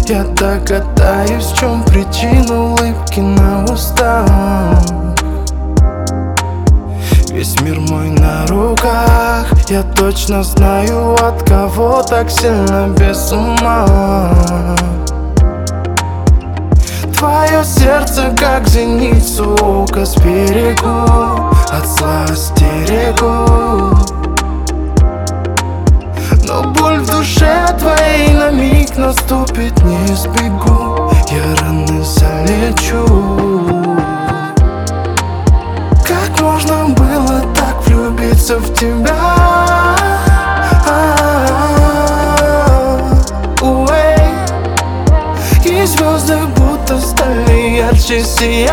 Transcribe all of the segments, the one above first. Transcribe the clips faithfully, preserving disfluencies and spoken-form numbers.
Я догадаюсь, в чем причина улыбки на устах. Весь мир мой на руках. Я точно знаю, от кого так сильно без ума. Твое сердце, как зеницу ока, сберегу, от зла стерегу. Но боль в душе твоей на миг наступит, не избегу. Я раны залечу. Как можно было так влюбиться в тебя? И звезды будто стали ярче сиять.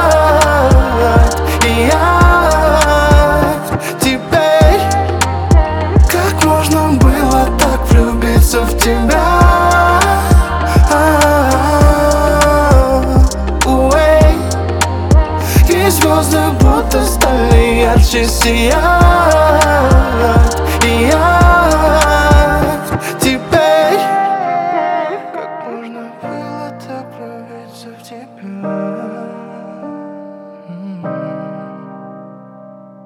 И я теперь. Как можно было так влюбиться в тебя? И звезды будто стали ярче сиять. И я теперь. Как можно было так влюбиться в тебя?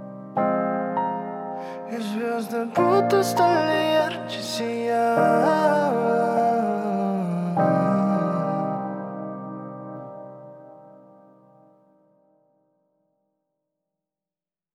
И звезды будто стали ярче сиять.